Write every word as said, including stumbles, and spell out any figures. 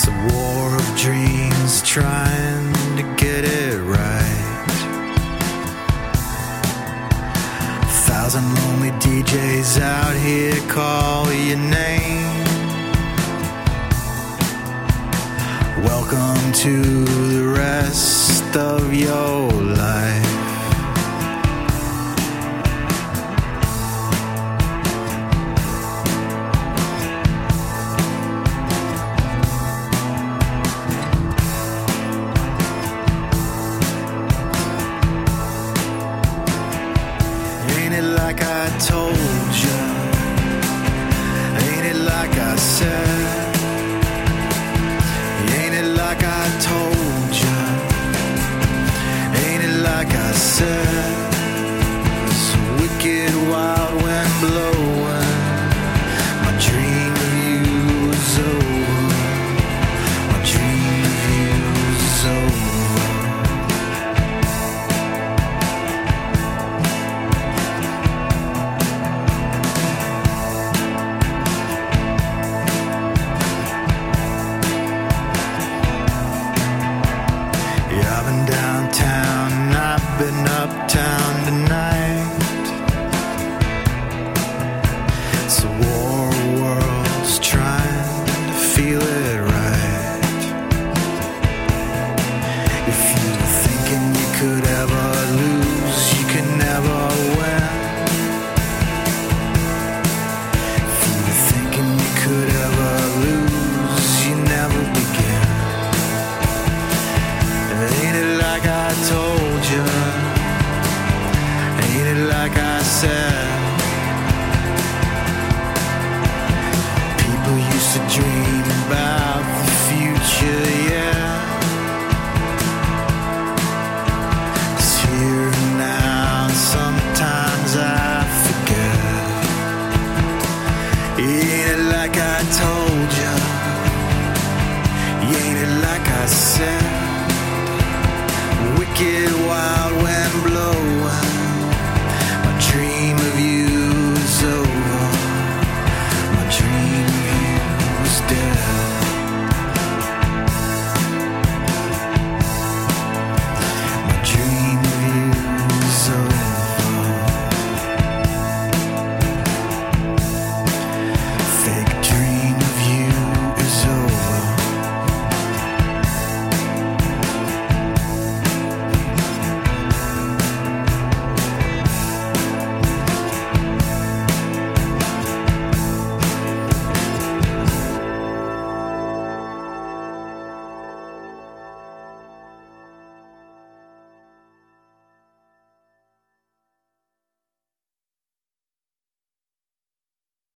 a war of dreams trying to get it right. A thousand lonely D Js out here call your name. Welcome to the rest of your life. Like I told you, ain't it like I said? Ain't it like I told you, ain't it like I said? It's a wicked wild wind blowing, my dream of you is over, my dream of you is over. Downtown, I've been uptown tonight. It's a war of worlds trying to feel it right. If you were thinking you could ever lose, you can never win. If you were thinking you could ever lose, you never begin. Ain't it like I told you? Ain't it like I said? People used to dream about the future, yeah. It's here and now, sometimes I forget. Ain't it like I told you? Ain't it like I said? Wicked wild wind blowing,